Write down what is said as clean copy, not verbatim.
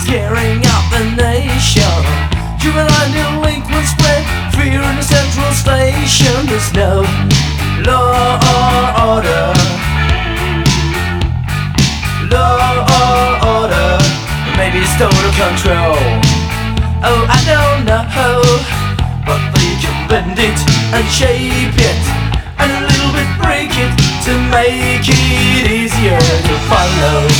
scaring out the nation. Juvenile delinquents spread fear in the central station. There's no law or order. Law or order. Maybe it's total control. Oh, I don't know, but they can bend it and shape it and a little bit break it to make it easier to follow.